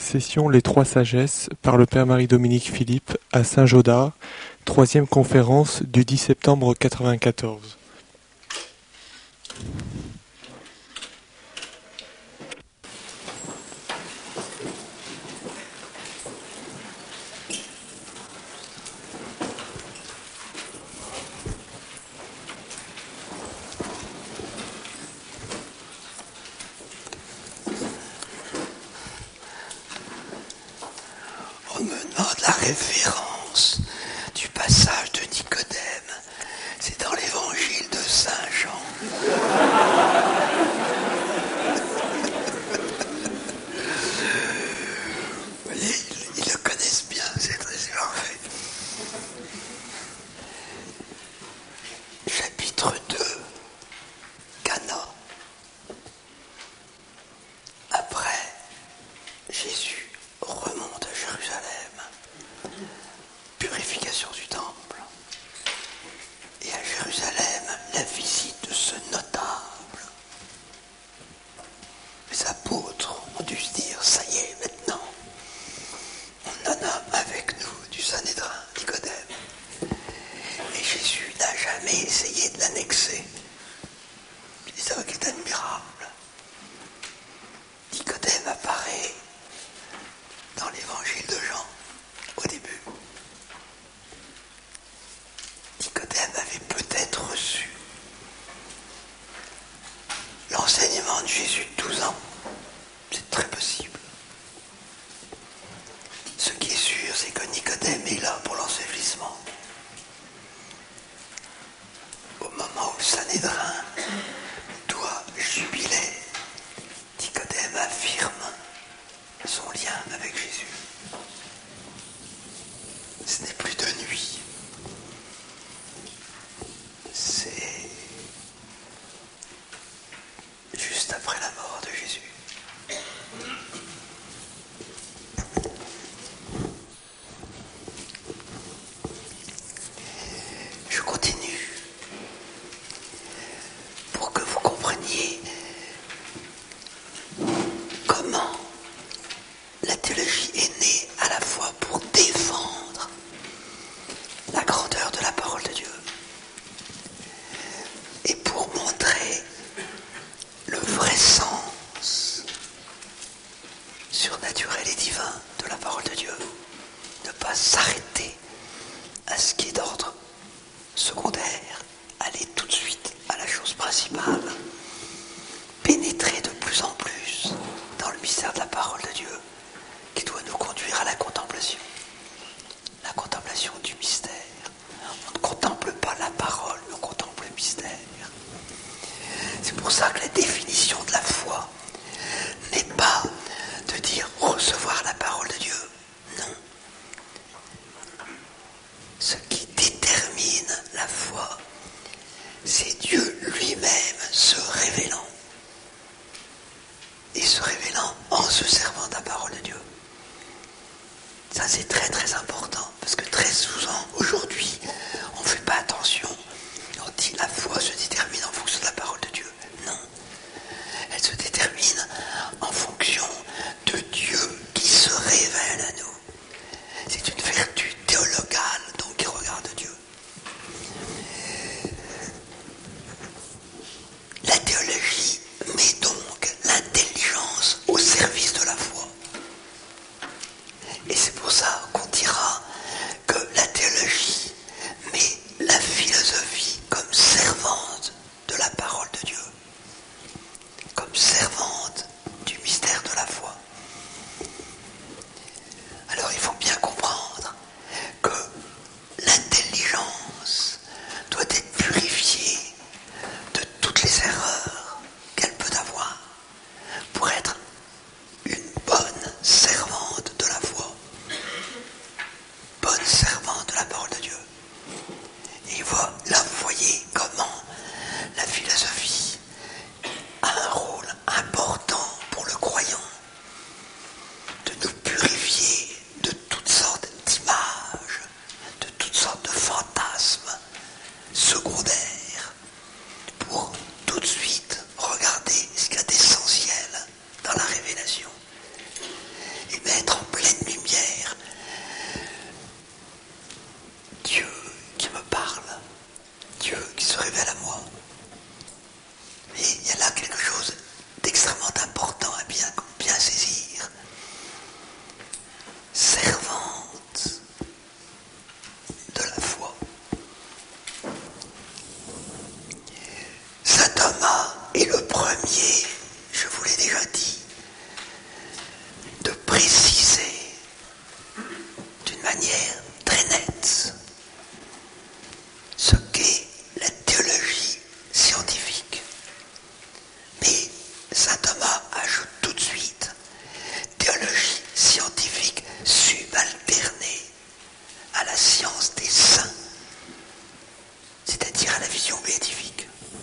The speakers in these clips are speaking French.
Session Les Trois Sagesses par le Père Marie-Dominique Philippe à Saint-Jodat, troisième conférence du 10 septembre 1994. On me demande la référence du passage de Nicodème. C'est dans l'évangile de Saint Jean. Vous voyez, ils le connaissent bien, c'est très parfait. Chapitre 2, Cana. Après, Jésus remonte à Jérusalem, purification du temple, et à Jérusalem, la visite de ce notable. Les apôtres ont dû se dire, ça y est, maintenant, on en a avec nous du Sanhédrin, Nicodème. Et Jésus n'a jamais essayé de l'annexer. C'est ça qui est admirable. Nicodème apparaît dans l'évangile de Jean, au début. Nicodème avait peut-être reçu l'enseignement de Jésus de 12 ans. C'est très possible. Ce qui est sûr, c'est que Nicodème est là pour l'ensevelissement. Au moment où le Sanhédrin à la science des saints, c'est-à-dire à la vision béatifique.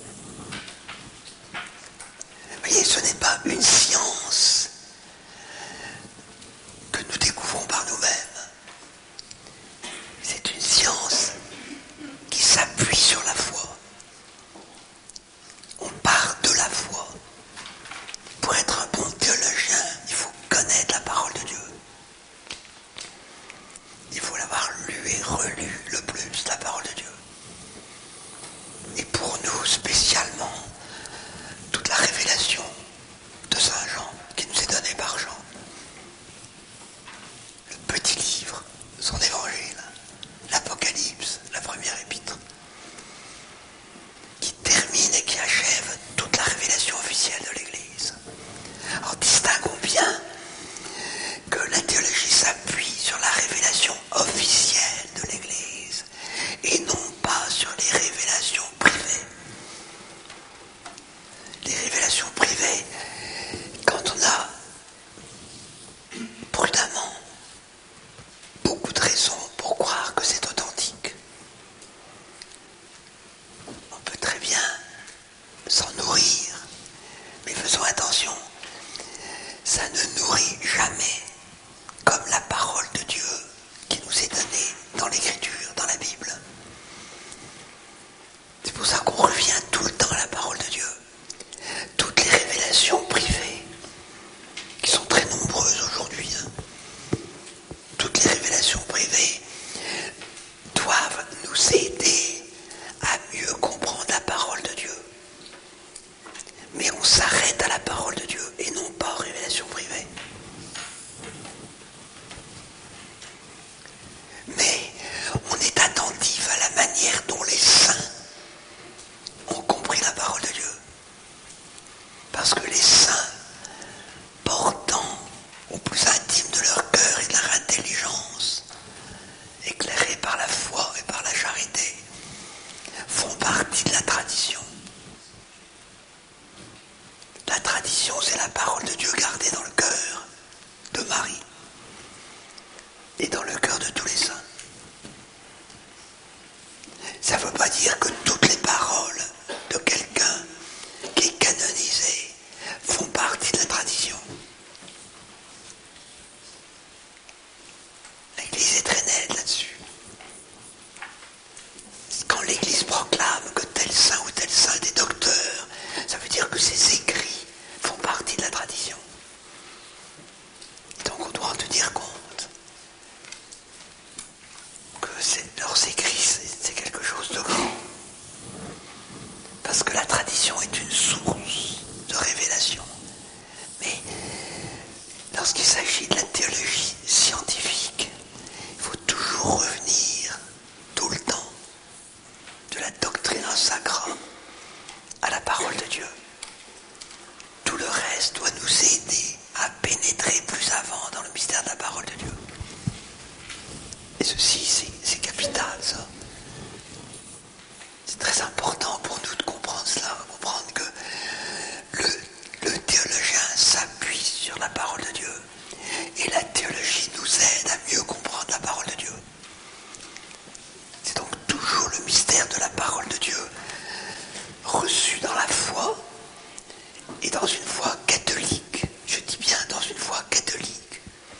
Vous voyez, ce n'est pas une science que nous découvrons par nous-mêmes. C'est une science qui s'appuie sur la foi. On part de la foi. Pour être un bon théologien, il faut connaître la parole de Dieu. Il faut l'avoir lu et relu le plus, la parole de Dieu. Et pour nous, spécialement, toute la révélation de Saint Jean, qui nous est donnée par Jean. Le petit livre, son évangile, l'Apocalypse, la première épître, qui termine et qui achève toute la révélation officielle de l'Église. Alors distinguons bien que la théologie s'appuie sur la révélation officielle de l'Église et non pas sur les révélations privées. Les révélations privées, quand on a prudemment beaucoup de raisons pour croire que c'est authentique, on peut très bien s'en nourrir, mais faisons attention, ça ne nourrit jamais comme la parole de Dieu qui nous est donnée dans l'Écriture, dans la Bible. C'est pour ça qu'on revient tout le temps à la parole de Dieu. Toutes les révélations privées, qui sont très nombreuses aujourd'hui, toutes les révélations privées doivent nous aider à mieux comprendre la parole de Dieu. Mais on s'arrête à la parole de Dieu et non pas aux révélations privées. Mais on est attentif à la manière dont les saints ont compris la parole de Dieu. Parce que les saints, portant au plus intime de leur cœur et de leur intelligence, éclairés par la foi et par la charité, font partie de la tradition. La tradition, c'est la parole de Dieu gardée dans le cœur de Marie et dans le cœur de tous les saints. Ça ne veut pas dire que toutes les paroles de quelqu'un qui est canonisé font partie de la tradition. L'Église est très nette là-dessus. Quand l'Église proclame que tel saint ou tel saint est docteur, ça veut dire que ses écrits font partie de la tradition. Donc on doit en tenir compte. Que leurs écrits, c'est quelque chose de grand. Parce que la tradition est une source de révélation. Mais lorsqu'il s'agit de la théologie scientifique, il faut toujours revenir tout le temps de la doctrine sacra à la parole de Dieu. Tout le reste doit nous aider à pénétrer plus avant dans le mystère de la parole de Dieu. Et ceci, c'est capital, ça. C'est très important pour nous de comprendre cela, comprendre que le théologien s'appuie sur la parole de Dieu. Et la théologie nous aide à mieux comprendre la parole de Dieu. C'est donc toujours le mystère de la parole de Dieu, reçu dans la foi et dans une foi catholique. Je dis bien dans une foi catholique,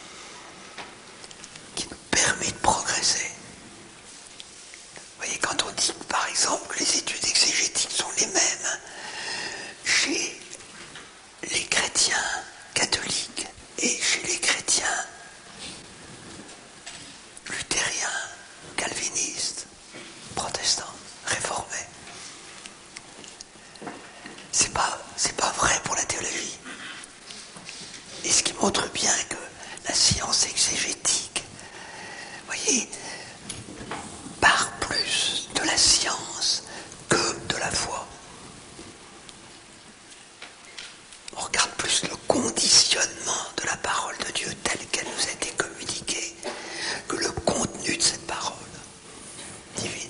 qui nous permet de progresser. Vous voyez, quand on dit par exemple que les études exégétiques sont les mêmes chez les chrétiens catholiques et chez les chrétiens luthériens, calvinistes, protestants, réformés, c'est pas vrai pour la théologie. Et ce qui montre bien que la science exégétique, vous voyez, part plus de la science que de la foi. On regarde plus le conditionnement de la parole de Dieu telle qu'elle nous a été communiquée que le contenu de cette parole divine.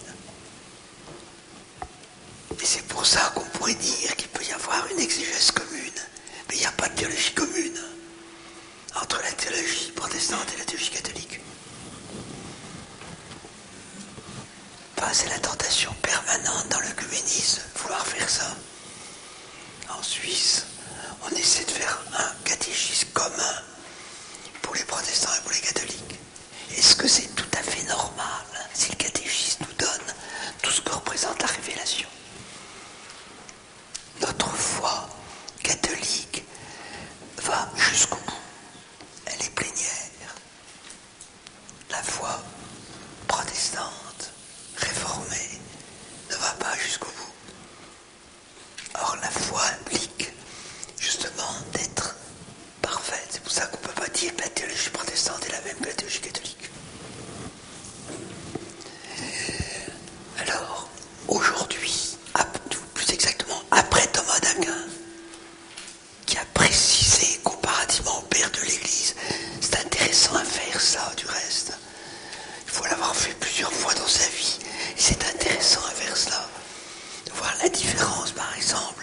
Et c'est pour ça qu'on pourrait dire qu'il peut y avoir une exégèse commune, mais il n'y a pas de théologie commune entre la théologie protestante et la théologie catholique. Enfin, c'est la tentation permanente dans l'œcuménisme, vouloir faire ça. En Suisse, on essaie de faire un catéchisme commun pour les protestants et pour les catholiques. Est-ce que c'est tout à fait normal si le catéchisme nous donne tout ce que représente la révélation? Notre foi catholique va jusqu'au bout. Elle est plénière. La foi protestante, réformée, ne va pas jusqu'au bout. Or, la foi implique justement d'être parfaite. C'est pour ça qu'on ne peut pas dire que la théologie protestante est la même que la théologie catholique. Alors, aujourd'hui, plus exactement après Thomas d'Aquin, qui a précisé comparativement au Père de l'Église, c'est intéressant à faire ça du reste. Il faut l'avoir fait plusieurs fois dans sa vie, et c'est intéressant à faire cela. De voir la différence, par exemple,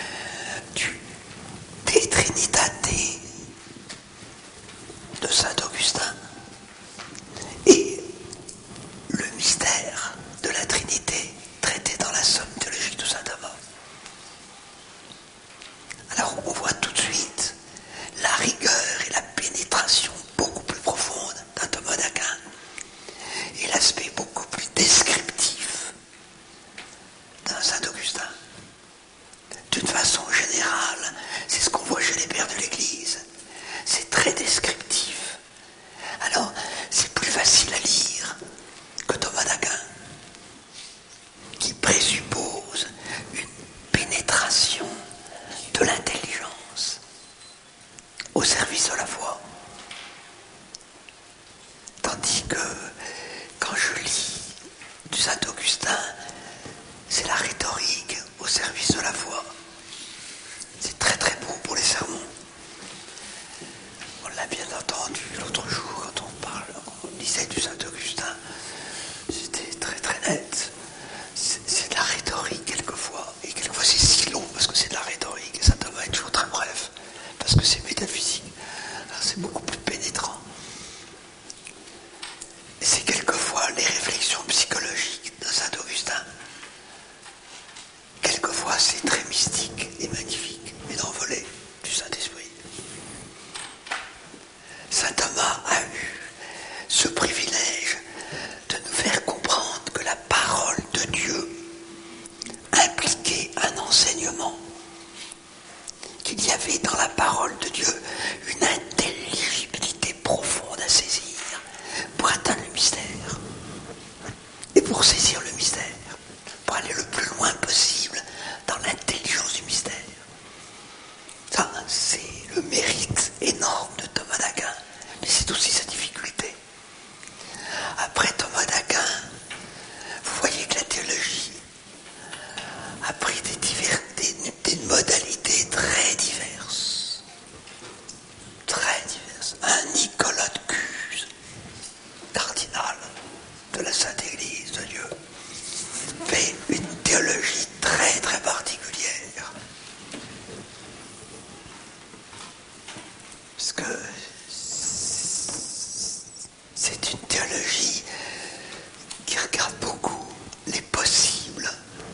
des Trinitate de saint Augustin et le mystère de la Trinité traité dans la Somme théologique de saint Thomas. Alors on voit tout de suite la rigueur et la pénétration beaucoup plus profonde d'un Thomas d'Aquin et l'aspect beaucoup plus descriptif d'un saint Augustin. D'une façon générale, c'est ce qu'on voit chez les pères de l'Église. C'est très descriptif. Alors, c'est plus facile à lire que Thomas d'Aquin, qui présuppose une pénétration de l'intelligence au service de la foi. Tandis que, quand je lis du saint Augustin, c'est la rhétorique au service de la foi. C'est très très beau pour les sermons. On l'a bien entendu l'autre jour quand on lisait du Saint-Augustin. C'était très très net. C'est de la rhétorique quelquefois. Et quelquefois c'est si long parce que c'est de la rhétorique. Et Saint Thomas est toujours très bref parce que c'est métaphysique. Alors c'est beaucoup plus pénétrant. Et c'est quelquefois les réflexions psychologiques de Saint-Augustin. Quelquefois c'est très mystique et magnifique, et d'envolée du Saint-Esprit. Saint Thomas a eu ce privilège de nous faire comprendre que la parole de Dieu impliquait un enseignement, qu'il y avait dans la parole de Dieu une intelligibilité profonde à saisir pour atteindre le mystère. Et pour saisir le mystère, pour aller le plus loin possible dans l'intelligence du mystère. Ça, c'est le mérite énorme de Thomas d'Aquin, mais c'est aussi sa difficulté. Après Thomas d'Aquin, vous voyez que la théologie a pris des modalités très diverses. Très diverses. Un Nicolas de Cuse, cardinal de la Sainte Église de Dieu, fait une théologie très très particulière. Parce que c'est une théologie qui regarde beaucoup les possibles.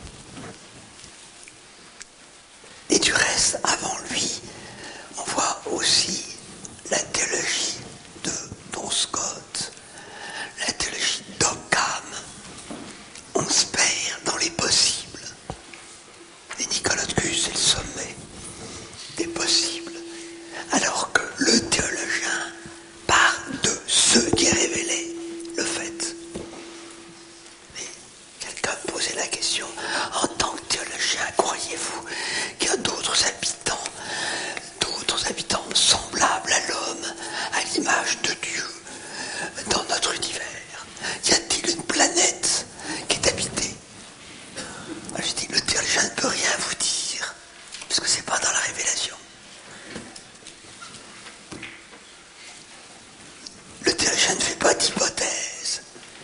Et du reste, avant lui, on voit aussi la théologie de Don Scott, la théologie d'Occam. On se perd dans les possibles. Et Nicolas de Cuse, c'est le sommet des possibles. Alors que le théologien part de ce qui est révélé, le fait. Mais quelqu'un me posait la question, en tant que théologien, croyez-vous qu'il y a d'autres habitants semblables à l'homme, à l'image de Dieu, dans notre univers? Y a-t-il une planète qui est habitée? Moi, je dis, le théologien ne peut rien vous dire, parce que c'est pas dans la révélation. Le théologien ne fait pas d'hypothèse.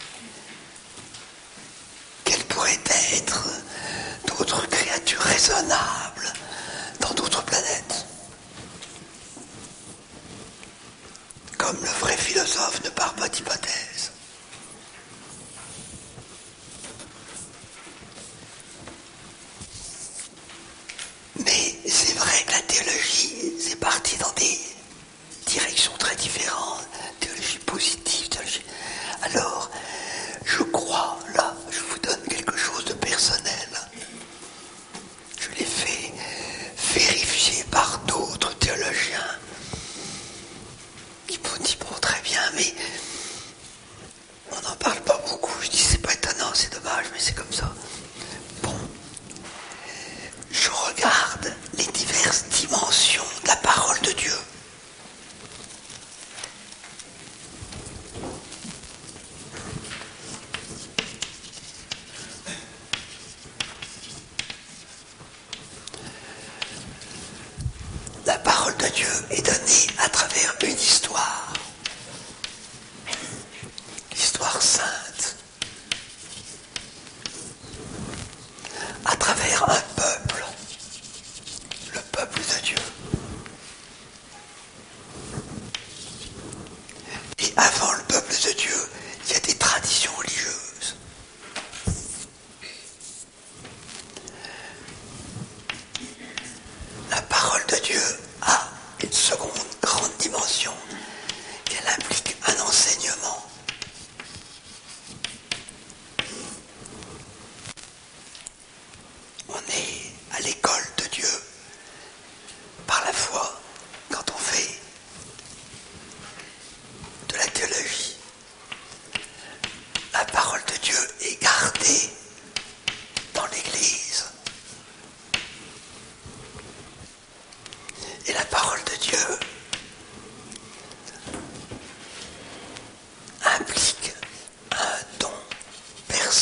Quelles pourraient être d'autres créatures raisonnables dans d'autres planètes? Comme le vrai philosophe ne part pas d'hypothèse.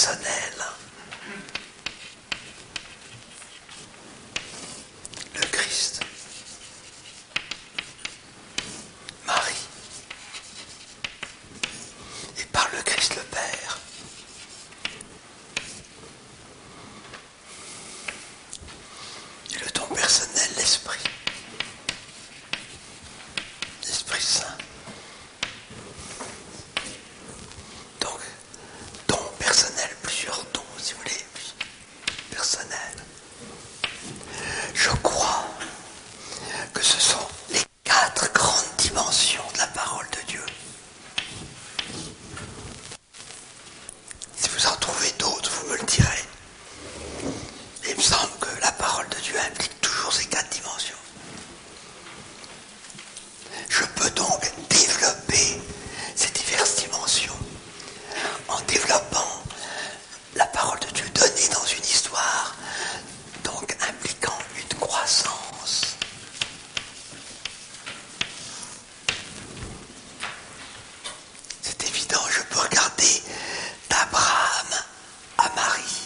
personnel. Le Christ. Marie. Et par le Christ le Père. Et le don personnel, l'Esprit. L'Esprit Saint. Donc, don personnel, plusieurs dons, si vous voulez, personnel. Je crois que ce sont les 4 grandes dimensions de la parole de Dieu. Si vous en trouvez d'autres, vous me le direz. Il me semble que la parole de Dieu implique toujours ces 4 dimensions. Je peux donc développer ces diverses dimensions en développant la parole de Dieu donnée dans une histoire, donc impliquant une croissance. C'est évident, je peux regarder d'Abraham à Marie,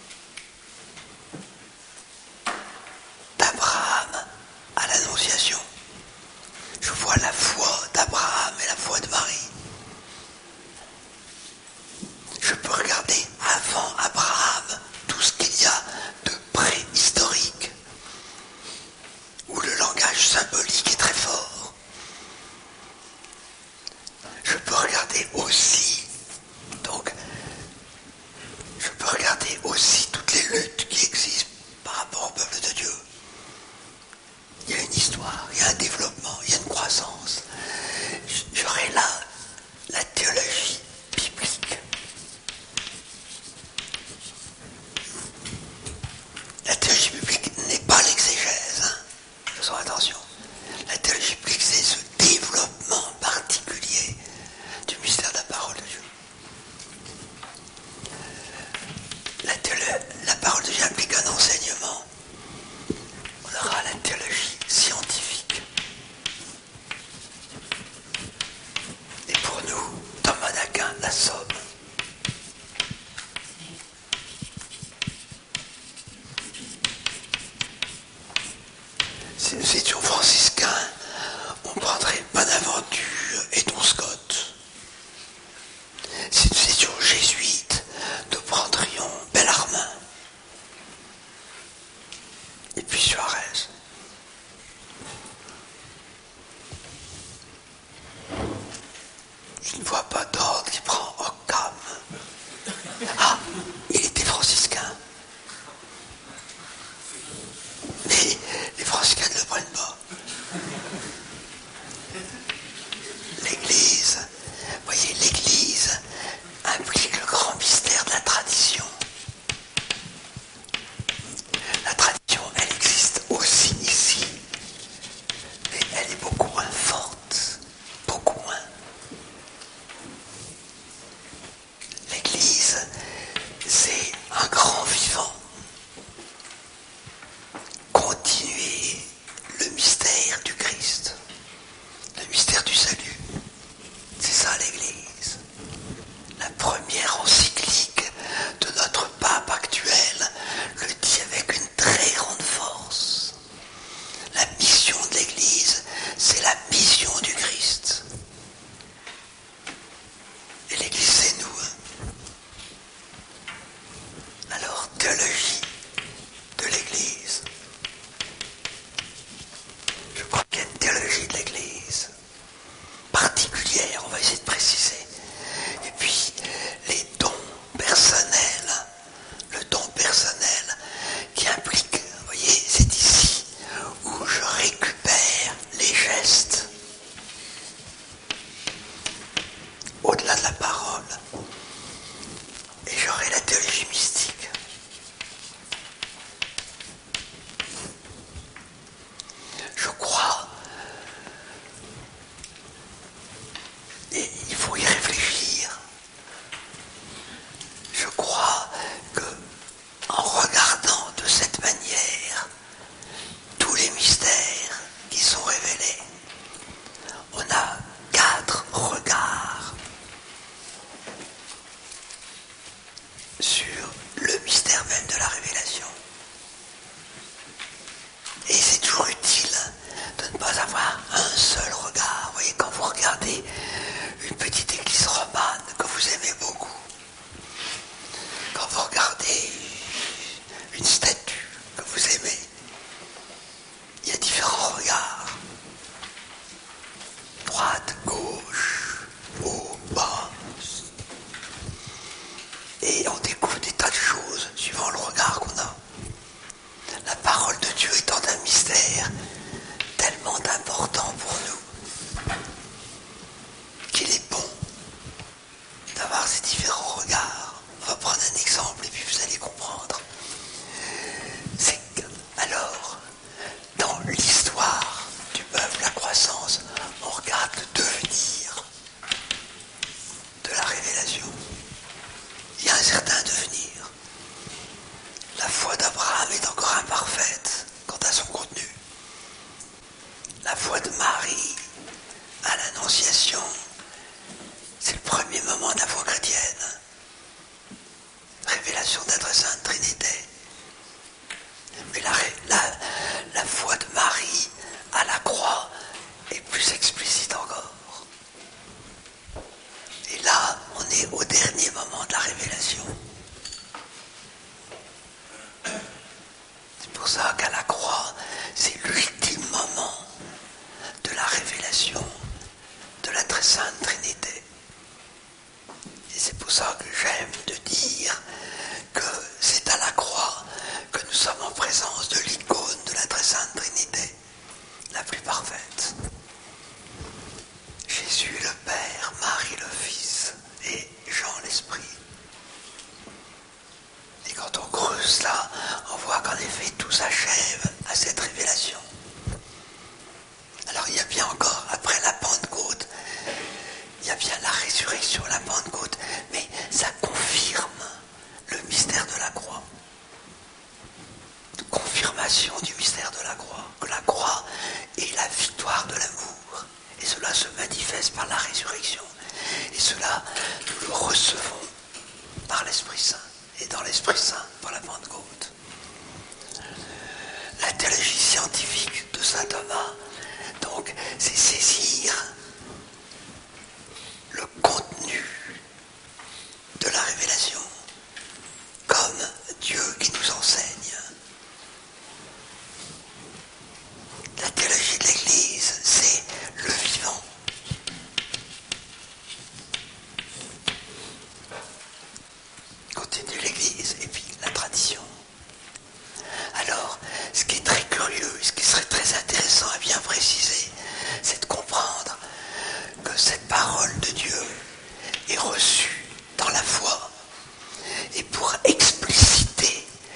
d'Abraham à l'Annonciation. Je vois la foi d'Abraham et la foi de Marie. Je peux regarder avant Abraham tout ce qu'il y a de préhistorique, où le langage symbolique est très fort. Je peux regarder aussi, toutes les luttes qui existent par rapport au peuple de Dieu. Il y a une histoire, il y a un développement, il y a une croissance. J'aurai là la théologie biblique. La théologie biblique n'est pas l'exégèse, faisons attention. La théologie biblique, c'est ce développement particulier du mystère de la parole de Dieu. La parole de Dieu implique un enseignement. On aura la théologie scientifique. Et pour nous, Thomas d'Aquin, la somme. Si nous étions franciscains, on prendrait Bonaventure et Don Scott. Si nous étions jésuites, nous prendrions Bellarmin. Et puis Suarez. Je ne vois pas d'ordre qui prend Occam. Ah, il était franciscain. Mais les franciscains ne le prennent pas. L'Église, vous voyez, l'Église implique le grand mystère de la tradition. La tradition, elle existe aussi ici, mais elle est beaucoup moins forte, beaucoup moins. L'Église, c'est un grand vivant. Continuer le mystère du Christ, le mystère du salut. C'est ça l'Église. La première encyclique de notre pape actuel le dit avec une très grande force. La mission de l'Église, c'est la mission du Christ. Et l'Église, c'est nous. Alors, théologie de l'Église. Je crois qu'il y a une théologie de l'Église particulière, on va essayer de préciser. Et puis, les dons personnels, le don personnel qui implique, vous voyez, c'est ici où je récupère les gestes au-delà de la parole. Et j'aurai la théologie mystique. sur le mystère même de la révélation. Et c'est toujours utile de ne pas avoir un seul regard. Vous voyez, quand vous regardez une petite église romane que vous aimez beaucoup, quand vous regardez une statue que vous aimez, il y a différents regards. Droite, gauche, haut, bas. Et on découvre des tas de choses suivant le regard qu'on a. La parole de Dieu étant un mystère tellement important pour nous qu'il est bon d'avoir ces différents regards. On va prendre un exemple et puis vous allez comprendre. C'est que, alors, dans l'histoire du peuple, la croissance, on regarde le devenir de la révélation. Il y a un certain devenir. La foi d'Abraham est encore imparfaite quant à son contenu. La foi de Marie à l'Annonciation, c'est le premier moment de la foi chrétienne. Révélation de la très sainte Trinité. Mais la foi de Marie à la croix est plus explicite encore. Et là, on est au dernier moment de la révélation. C'est pour ça qu'à la croix, c'est l'ultime moment de la révélation de la très sainte Trinité. Et c'est pour ça que j'aime de dire que c'est à la croix que nous sommes en présence de l'icône de la très sainte Trinité, la plus parfaite. Jésus le Père, Marie le Fils et Jean l'Esprit. Et quand on creuse là, on voit qu'en effet tout s'achève à cette révélation. Alors il y a bien encore, après la Pentecôte, il y a bien la résurrection, la Pentecôte, mais ça confirme le mystère de la croix. Confirmation du mystère de la croix, que la croix est la victoire de l'amour. Et cela se manifeste par la résurrection. Et cela, nous le recevons par l'Esprit Saint. Et dans l'Esprit Saint, par la Pentecôte. La théologie scientifique de saint Thomas, donc, c'est saisir le contenu de la révélation comme Dieu qui nous enseigne. La théologie de l'Église, c'est le vivant. Continue l'Église et puis la tradition. Alors, ce qui est très curieux, ce qui serait très intéressant à bien préciser, c'est de comprendre que cette parole de Dieu est reçue dans la foi. Et pour expliciter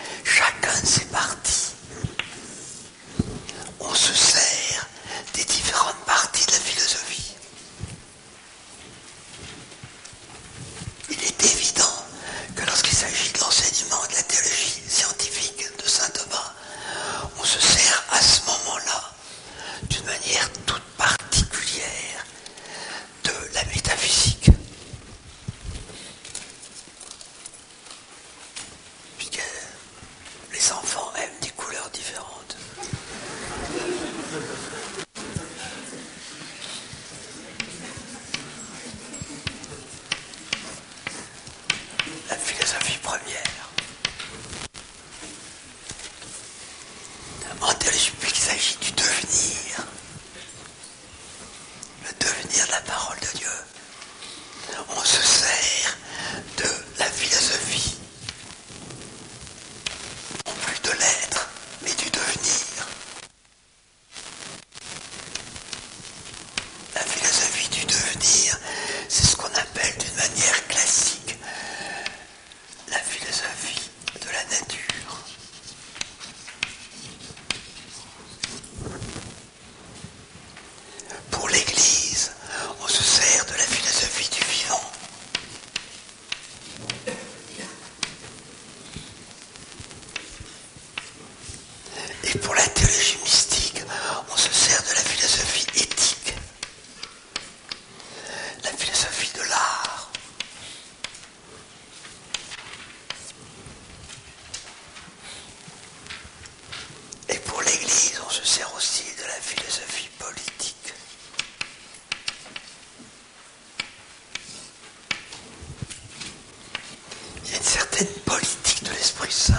certaine politique de l'Esprit Saint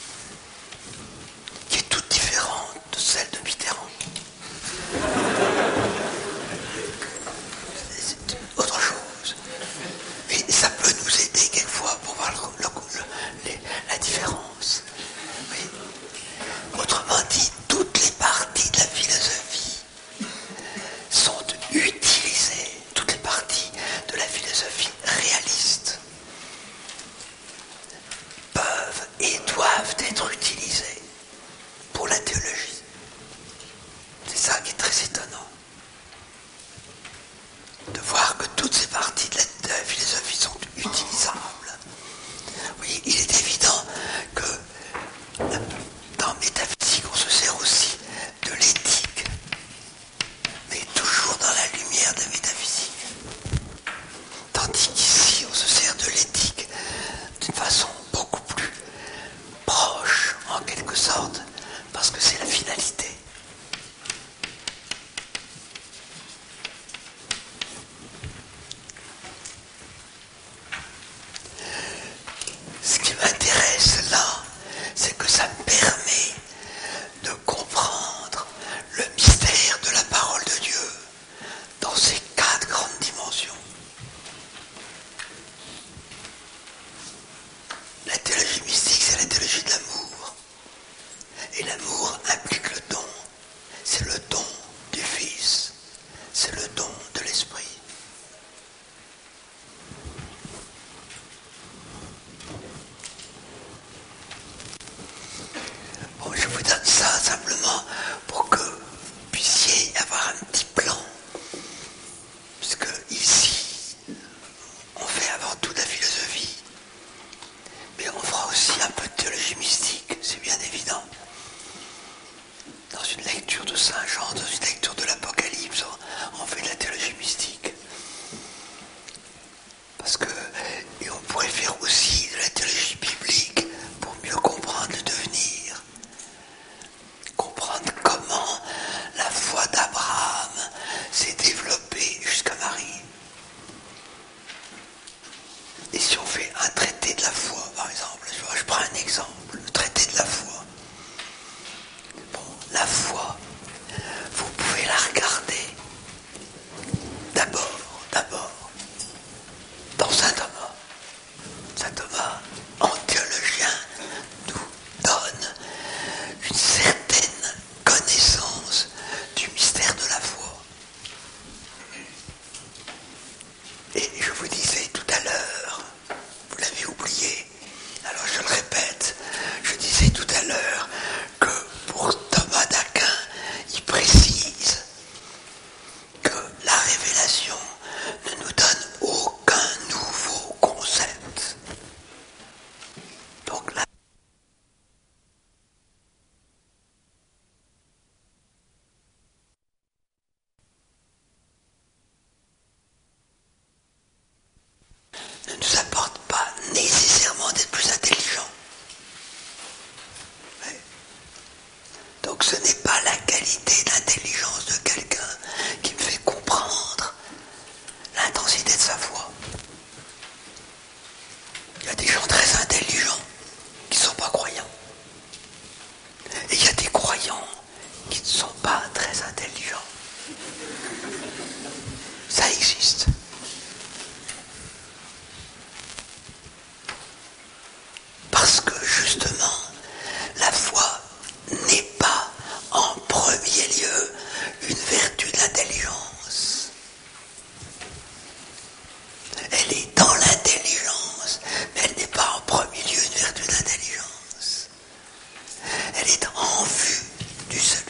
qui est toute différente de celle de Mitterrand. C'est autre chose. Et ça peut nous aider quelquefois pour voir la différence. Oui. Autrement dit, toutes les parties de la philosophie sont utilisées, toutes les parties de la philosophie réaliste peuvent et doivent être utilisées pour la théologie. C'est ça qui est très étonnant. De voir que toutes ces parties de la philosophie sont utilisables. Oui, il est évident que dans métaphysique, on se sert aussi de l'éthique, mais toujours dans la lumière de la métaphysique. Tandis qu'ici, on se sert de l'éthique d'une façon beaucoup plus proche, en quelque sorte, parce que c'est la finalité. Ce qui m'intéresse là, c'est que ça me permet de comprendre le mystère de la parole de Dieu dans ses 4 grandes dimensions. La théologie mystique, c'est la théologie de l'amour. Et l'amour implique le don. C'est le don du Fils. C'est le don de l'Esprit. Bon, je vous donne ça simplement pour que vous puissiez avoir un petit plan. Puisque ici, on fait avant tout de la philosophie. Mais on fera aussi un peu de théologie mystique, c'est bien évident. Dans une lecture de Saint Jean, dans une lecture de l'Apocalypse, on fait de la théologie mystique. Parce que, et on pourrait faire aussi de la théologie biblique pour mieux comprendre le devenir. Comprendre comment la foi d'Abraham s'est développée jusqu'à Marie. Et si on fait un traité de la foi, par exemple, je prends un exemple, le traité de la foi. Bon, la foi, vous pouvez la regarder d'abord, dans Saint Thomas. Saint Thomas, en théologien, nous donne une certaine connaissance du mystère de la foi. Et je vous disais tout à l'heure, vous l'avez oublié, alors je le répète, je disais tout à l'heure que pour Thomas d'Aquin, il précise que la révélation ne nous donne aucun nouveau concept. Donc là, ne nous apporte pas nécessairement d'être plus intelligents. Ouais. Donc ce n'est pas la qualité d'intelligence de quelqu'un qui me fait comprendre l'intensité de sa foi. Il y a des gens très intelligents qui ne sont pas croyants. Et il y a des croyants qui ne sont pas très intelligents. Ça existe. Parce que justement, la foi n'est pas en premier lieu une vertu de l'intelligence. Elle est dans l'intelligence, mais elle n'est pas en premier lieu une vertu de l'intelligence. Elle est en vue du salut.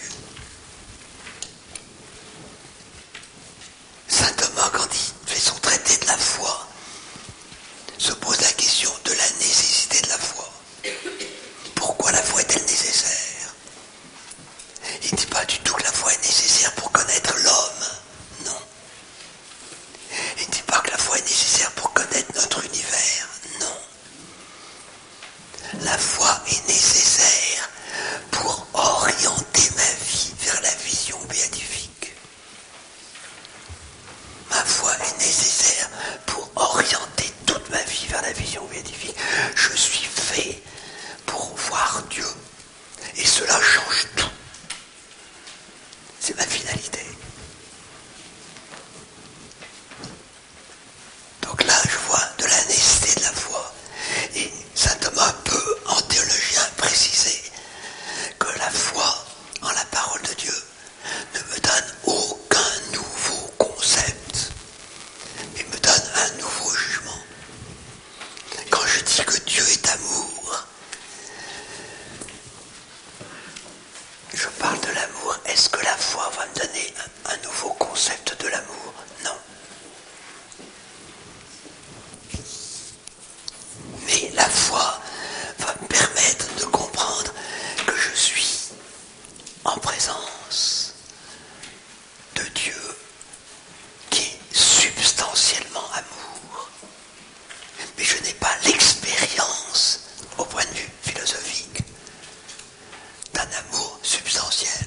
Saint Thomas, quand il fait son traité de la foi, se pose la question de la nécessité de la foi. Pourquoi la foi est-elle nécessaire? Il ne dit pas du tout que la foi est nécessaire pour connaître l'homme. Non. Il ne dit pas que la foi est nécessaire pour connaître notre univers. Non. La foi est nécessaire pour orienter ma vie vers la vision béatifique. Ma foi est nécessaire pour orienter toute ma vie vers la vision béatifique. Je suis est-ce que la foi va me donner un nouveau concept de l'amour? Non. Mais la foi va me permettre de comprendre que je suis en présence de Dieu qui est substantiellement amour. Mais je n'ai pas l'expérience, au point de vue philosophique, d'un amour substantiel.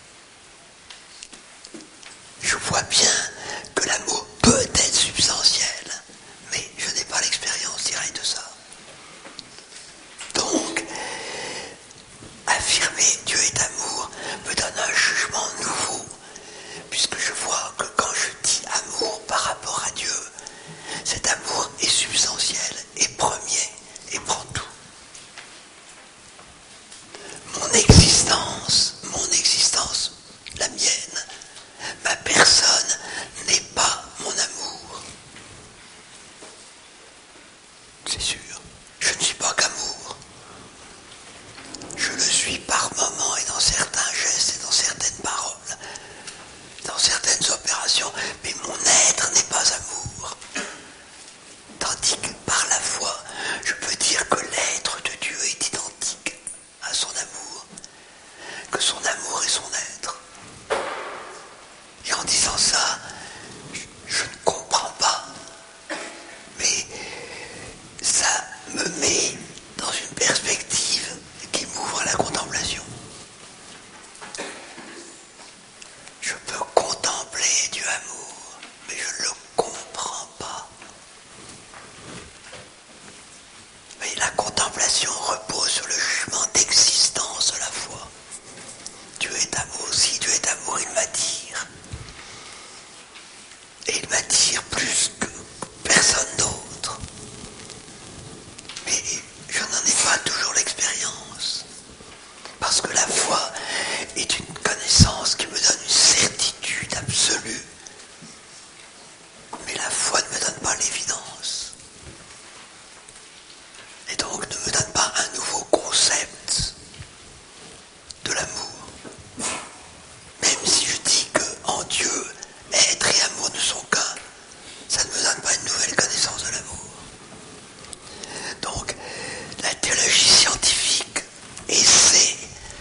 Je vois bien que l'amour peut être substantiel, mais je n'ai pas l'expérience directe de ça. Donc, affirmer Dieu est amour me donne un jugement nouveau, puisque je vois que quand je dis amour par rapport à Dieu, cet amour est substantiel, est premier et prend tout. Mon existence, la mienne, ma personne n'est pas mon amour. C'est sûr, je ne suis pas qu'amour. Je le suis par moments et dans certains gestes et dans certaines paroles, dans certaines opérations, mais mon être n'est pas amour. Tandis que par la foi, je peux dire que l'être de Dieu est identique à son amour, que son amour est son être. Et en disant ça, je ne comprends pas, mais ça me met dans une perspective qui m'ouvre à la contemplation. Je peux contempler Dieu amour, mais je ne le comprends pas. Mais la contemplation repose sur le jugement d'existence de la foi. Dieu est amour, si Dieu est amour, il m'attire. Et il m'attire plus que personne d'autre. Mais je n'en ai pas toujours l'expérience. Parce que la foi est une connaissance qui me donne une certitude absolue. Mais la foi ne me donne pas l'évidence. Et donc ne me donne pas un nouveau concept de l'amour. Même si je dis que en Dieu, être et amour ne sont qu'un, ça ne me donne pas une nouvelle connaissance de l'amour. Donc, la théologie scientifique essaie,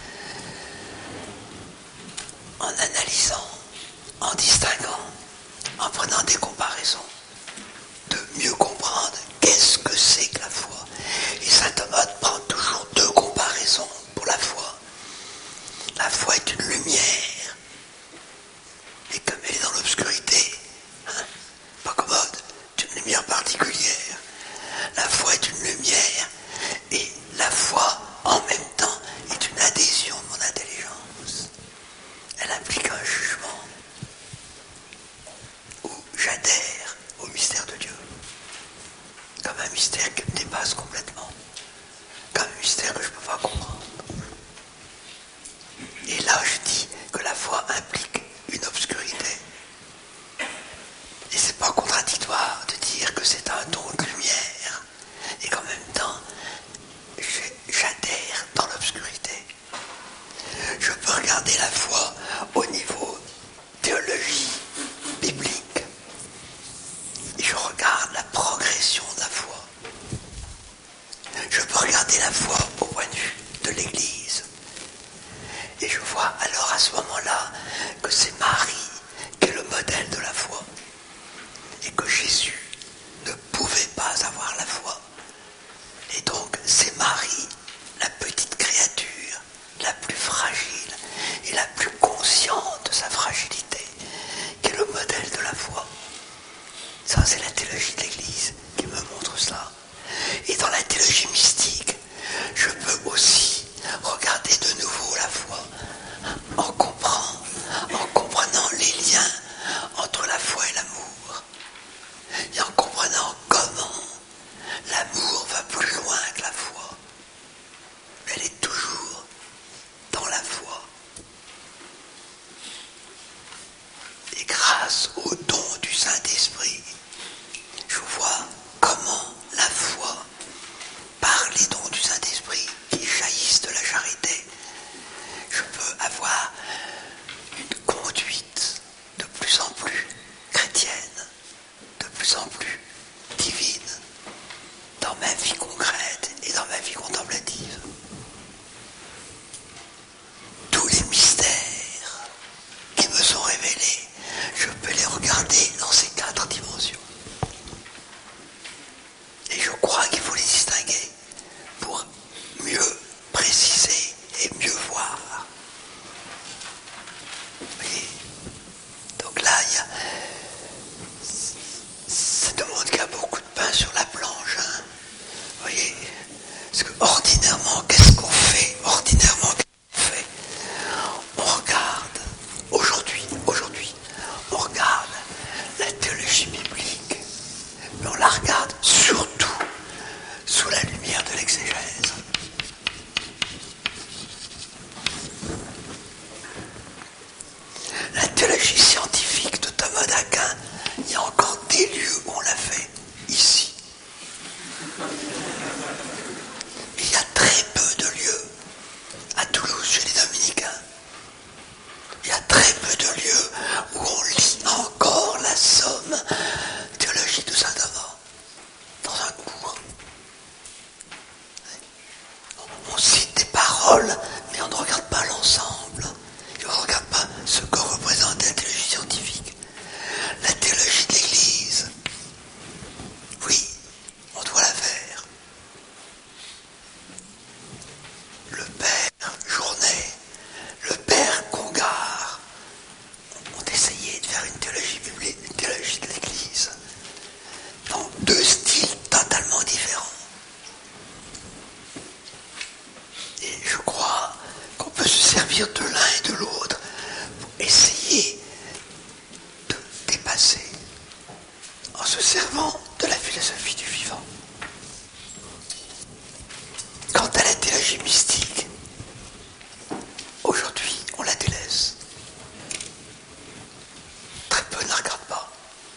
en analysant, en distinguant, en prenant des comparaisons, de mieux comprendre qu'est-ce que c'est que la foi. Et saint Thomas prend toujours deux comparaisons pour la foi. La foi est une lumière, et comme elle est dans l'obscurité, pas commode, c'est une lumière particulière. La foi est une lumière, et la foi, en même temps, est une adhésion de mon intelligence. Elle implique un jugement, où j'adhère au mystère de Dieu, comme un mystère qui me dépasse complètement, comme un mystère que je ne peux pas comprendre. Et là, je dis que la foi implique une obscurité. Et c'est pas contradictoire de dire que c'est un don de lumière et qu'en même temps, j'adhère dans l'obscurité. Je peux regarder la foi au niveau théologie biblique et je regarde la progression de la foi. Je peux regarder la foi au point de vue de l'Église. Et je vois alors à ce moment-là que c'est Marie qui est le modèle de la foi. Et que Jésus ne pouvait pas avoir la foi. Et donc c'est Marie, la petite créature, la plus fragile et la plus consciente de sa fragilité, qui est le modèle de la foi. Ça, c'est la théologie de l'Église qui me montre ça. Et dans la théologie mystique, je peux aussi regarder de nouveau la foi en comprenant les liens entre la foi et l'amour. Et en comprenant comment l'amour va plus loin que la foi. ordinairement, qu'est-ce qu'on fait? On regarde, aujourd'hui, on regarde la théologie biblique, mais on la regarde surtout sous la lumière de l'exégèse. La théologie scientifique de Thomas d'Aquin, il y a encore des lieux où on l'a fait, ici. Mais il y a très peu de lieux, à Toulouse, chez les Dominicains. Il y a très peu de lieux où on lit encore la somme théologie de Saint-Thomas dans un cours. On cite des paroles, mais on ne regarde pas l'ensemble. Et on ne regarde pas ce que représente la théologie scientifique. La théologie de l'Église, oui, on doit la faire. Le père Journet, le père Congar ont essayé de faire une théologie biblique, une théologie de l'Église, dans deux styles totalement différents. Et je crois qu'on peut se servir de l'un et de l'autre pour essayer de dépasser en se servant de la philosophie du vivant. Quant à la théologie mystique, aujourd'hui, on la délaisse. Très peu ne la regardent pas.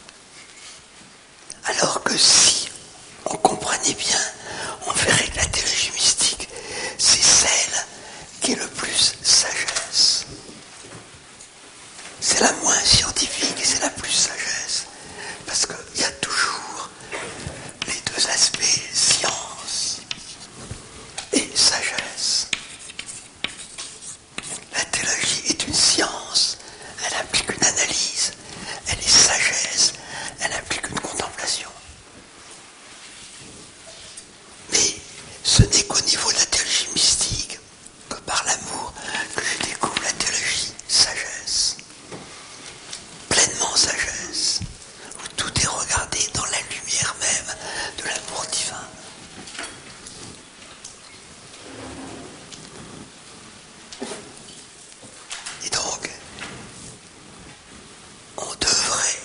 Alors que si on comprenait bien, on verrait que la théologie mystique, c'est celle qui est le plus sagesse. C'est la moins scientifique et c'est la plus sagesse. Parce qu'il y a toujours les deux aspects, science et sagesse. La théologie est une science, elle implique une analyse, elle est sagesse, elle implique une contemplation. Mais ce n'est qu'au niveau de la théologie mystique que par l'amour que je découvre la théologie sagesse, pleinement sagesse, où tout est regardé dans la lumière même de l'amour divin. Et donc, on devrait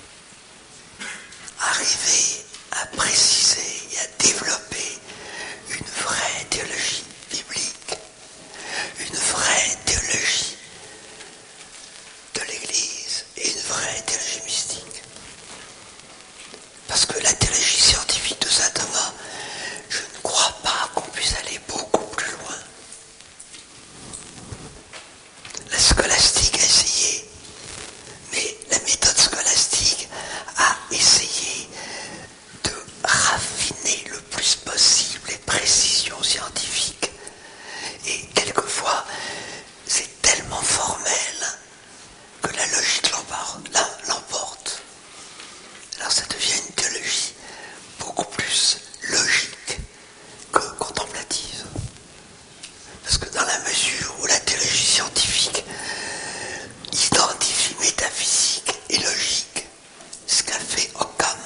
arriver à préciser et à développer une vraie théologie biblique, une vraie théologie de l'Église et une vraie théologie mystique. Parce que la théologie scientifique de saint Thomas, je ne crois pas qu'on puisse aller beaucoup plus loin. La scolastique a essayé, mais la méthode scolastique a essayé de raffiner le plus possible les précisions scientifiques. Et quelquefois, c'est tellement formel que la logique l'emporte. Alors ça devient une théologie beaucoup plus logique que contemplative. Parce que dans la mesure où la théologie scientifique identifie métaphysique et logique, ce qu'a fait Occam,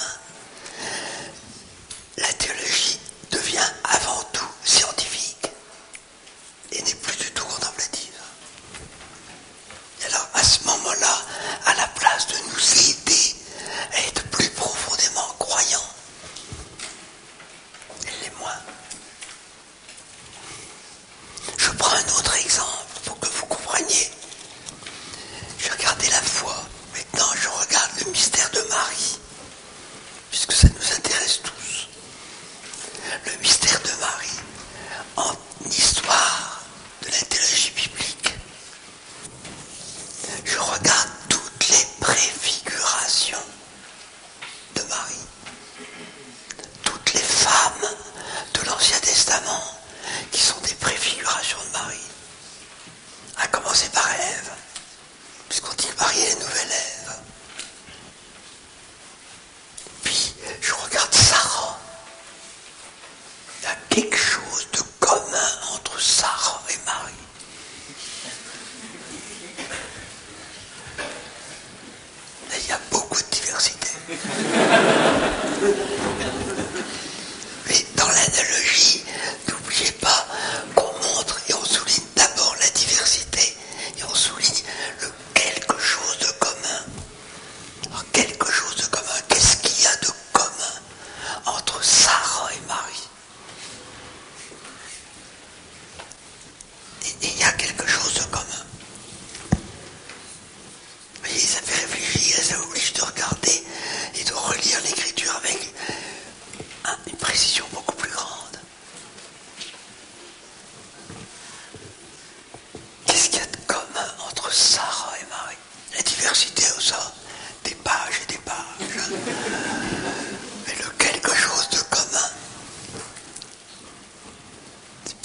la théologie devient avant tout scientifique et n'est plus du tout contemplative. Et alors à ce moment-là, à la place de nous aider à être plus profondément croyants, elle l'est moins. Je prends un autre exemple pour que vous compreniez. Je regardais la foi, maintenant je regarde le mystère de Marie, puisque ça nous intéresse tous. Le mystère de Marie, en histoire de la théologie biblique. Je regarde toutes les préfigurations de Marie. Toutes les femmes de l'Ancien Testament qui sont des préfigurations de Marie. À commencer par Ève, puisqu'on dit que Marie est la nouvelle Ève. Puis je regarde Sarah. Il y a quelque chose de commun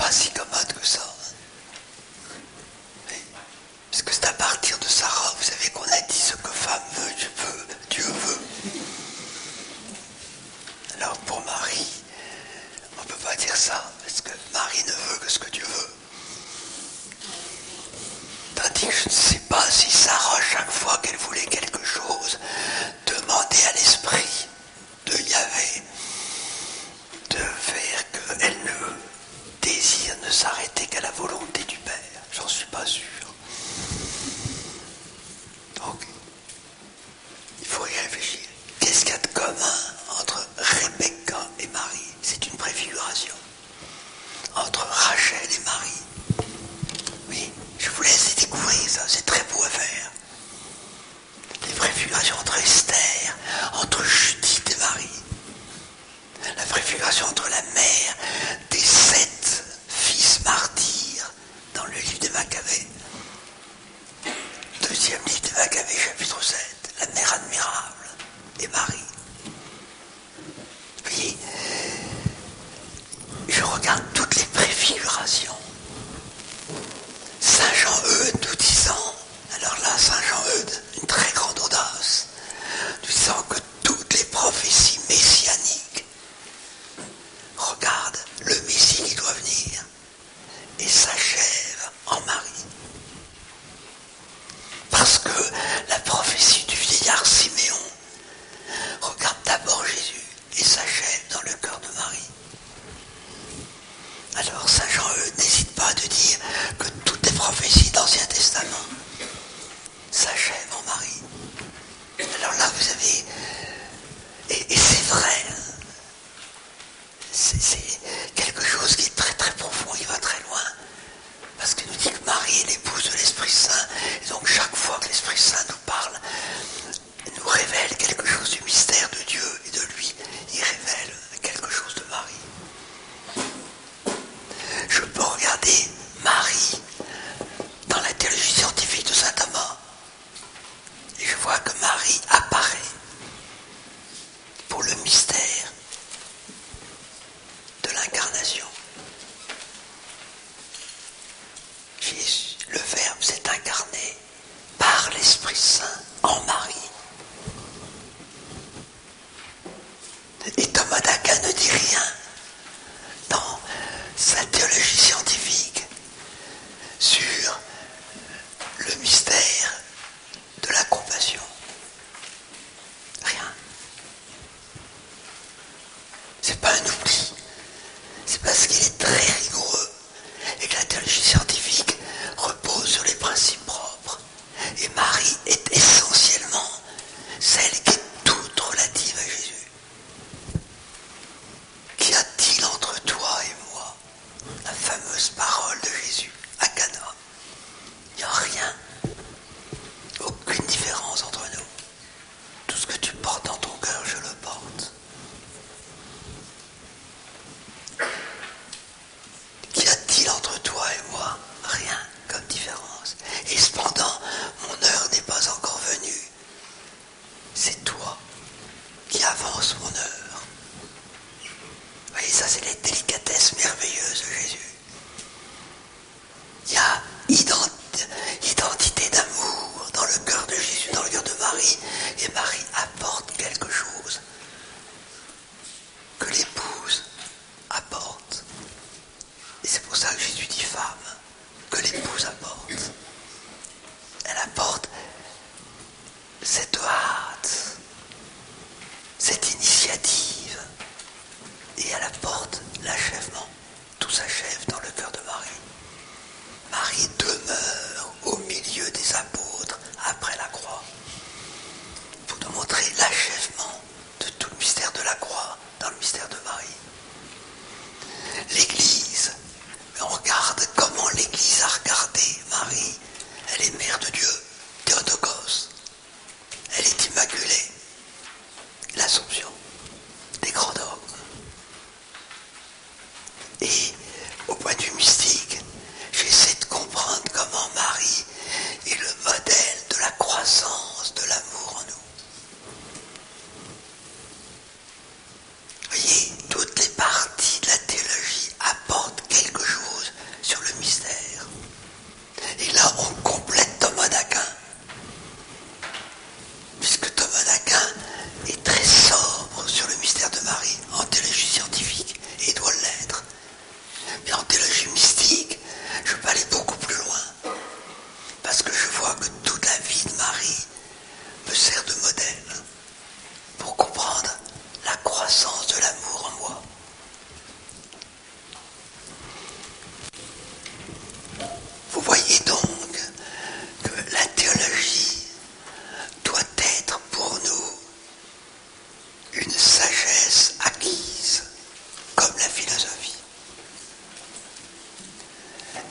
pas si commode que ça. Parce que c'est à partir de Sarah, vous savez, qu'on a dit ce que femme veut, Dieu veut. Alors pour Marie, on ne peut pas dire ça, parce que Marie ne veut que ce que Dieu veut. Tandis que je ne sais pas si Sarah, chaque fois qu'elle voulait quelque chose, demandait à l'esprit de Yahvé de faire qu'elle désire ne s'arrêter qu'à la volonté du Père. J'en suis pas sûr. Donc, il faut y réfléchir. Qu'est-ce qu'il y a de commun entre Rebecca et Marie? C'est une préfiguration. Entre Rachel et Marie. Oui, je vous laisse découvrir ça, c'est très beau à faire. Les préfigurations entre Esther, entre Judith et Marie. La préfiguration entre la mère des 7 fils martyrs dans le livre des Maccabées. Deuxième livre des Maccabées, chapitre 7. La mère admirable et Marie. Vous voyez, je regarde toutes les préfigurations. Saint Jean-Eudes nous disant, alors là, Saint Jean-Eudes, une très grande audace, nous disant que toutes les prophéties messianiques regardent le Messie qui doit venir et s'achève en Marie. Parce que la prophétie du vieillard Siméon regarde d'abord Jésus et s'achève dans le cœur de Marie. Alors Saint Jean-Eudes n'hésite pas de dire que toutes les prophéties d'Ancien Testament s'achèvent en Marie. Alors là vous avez, et c'est vrai, c'est quelque chose qui est très très profond, il va très loin. Parce qu'il nous dit que Marie est l'épouse de l'Esprit Saint. Et donc chaque fois que l'Esprit Saint nous parle, nous révèle quelque chose du mystère de Dieu et de lui, il révèle quelque chose de Marie. Je peux regarder Marie dans la théologie scientifique de saint Thomas. Et je vois que Marie apparaît pour le mystère de l'incarnation. Jésus, le Verbe s'est incarné par l'Esprit Saint en Marie. Et Thomas d'Aquin ne dit rien dans sa théologie scientifique sur le mystère de la compassion. Rien. C'est pas un oubli. C'est parce qu'il est très rigoureux et que la théologie scientifique repose sur les principes propres. Et Marie est essentiellement celle qui est toute relative à Jésus. Qu'y a-t-il entre toi et moi? La fameuse parole de Jésus à Cana. Il n'y a rien. Aucune différence entre nous. Tout ce que tu portes dans ton cœur, je le porte. Qu'y a-t-il entre toi et moi? Rien comme différence. Et cependant, mon heure n'est pas encore venue. C'est toi qui avances mon heure. Vous voyez, ça c'est les délicatesses merveilleuses de Jésus.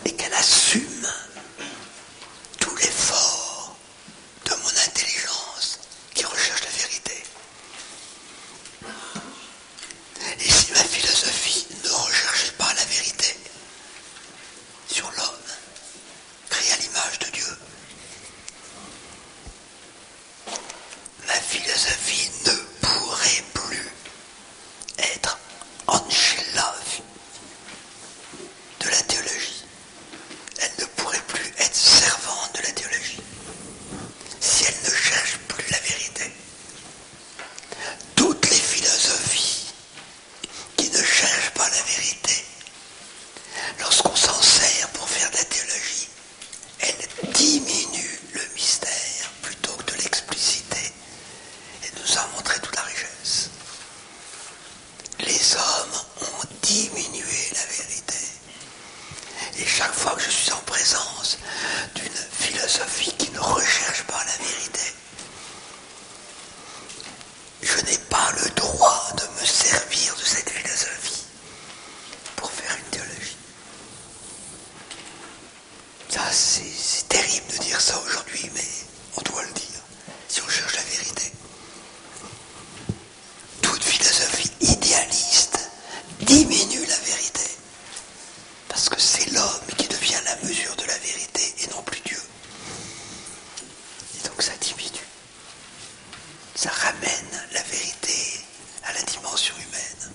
et qu'elle assume tout l'effort de mon intelligence qui recherche la vérité. Et si ma philosophie ne recherchait pas la vérité sur l'homme, créé à l'image de Dieu, ma philosophie ne pourrait plus être Ancilla de la théologie. Elle ne pourrait plus être servante de la théologie si elle ne cherche plus la vérité. Toutes les philosophies qui ne cherchent pas la vérité, lorsqu'on s'en sert pour faire de la théologie, elles diminuent le mystère plutôt que de l'expliciter et de nous en montrer toute la richesse. Les hommes ont diminué la vérité. Et chaque fois que je suis en présence d'une philosophie qui ne recherche pas la vérité, je n'ai pas le droit de me servir de cette philosophie pour faire une théologie. Ça, c'est terrible de dire ça aujourd'hui, mais on doit le dire, si on cherche la vérité. Toute philosophie idéaliste diminue la vérité, parce que c'est l'homme qui devient la mesure de la vérité et non plus Dieu. Et donc ça diminue. Ça ramène la vérité à la dimension humaine.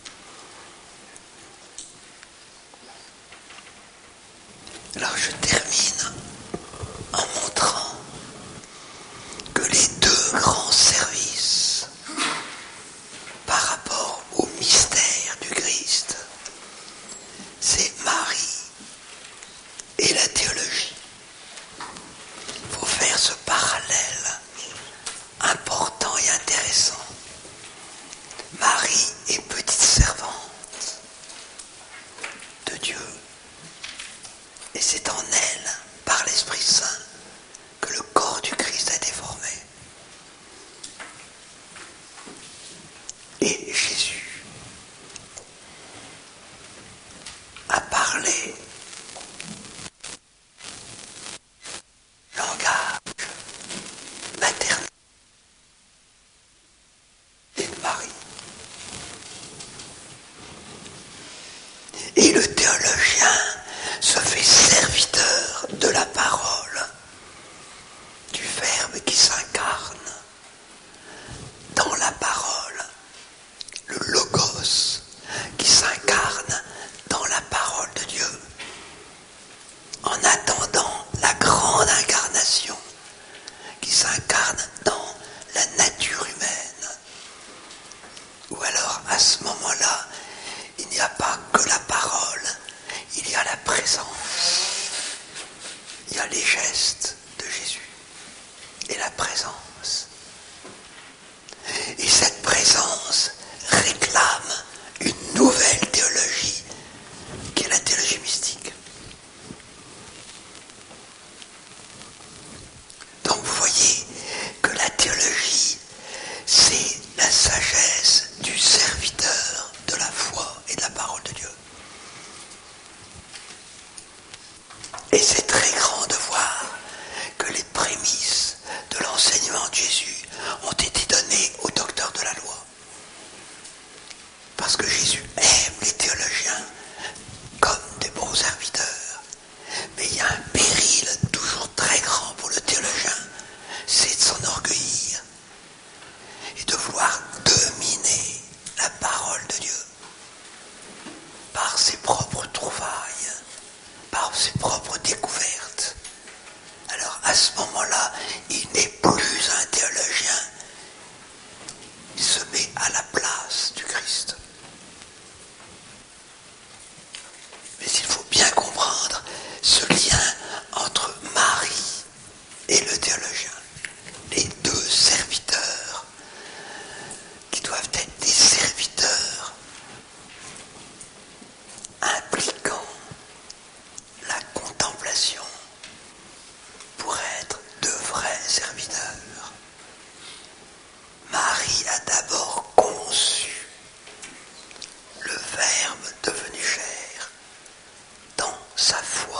Alors je termine en montrant que les deux grands services par rapport au mystère du Christ, c'est Marie et la théologie. Il faut faire ce parallèle important et intéressant. Marie est petite servante de Dieu. Et c'est en elle, par l'Esprit Saint, que le corps du Christ a été formé. Et Jésus a parlé langage maternel et de Marie. Et le théologien se fait serviteur de la parole, du Verbe qui s'incarne dans la parole, le Logos qui s'incarne dans la parole de Dieu, en attendant la grande incarnation qui s'incarne dans la nature humaine. Ou alors, à ce moment-là, il n'y a pas que la parole, il y a la présence, il y a les gestes de Jésus et la présence. Et cette présence réclame une nouvelle théologie qui est la théologie mystique. Donc vous voyez que la théologie, c'est la sagesse du serviteur de la foi et de la parole de Dieu. Et c'est très grand de voir que les prémices de l'enseignement de Jésus ont été données aux docteurs de la loi. Parce que Jésus aime les théologiens comme des bons serviteurs. Mais il y a un péril toujours très grand pour le théologien, c'est de s'enorgueillir et de vouloir dominer la parole de Dieu par ses propres trouvailles, par ses propres découvertes. Alors à ce moment-là, il n'est plus un théologien, il se met à la place du Christ. Mais il faut bien comprendre ce lien entre Marie et le théologien. Les deux serviteurs qui doivent être des serviteurs impliquant la contemplation pour être de vrais serviteurs. Marie a d'abord conçu le Verbe devenu chair dans sa foi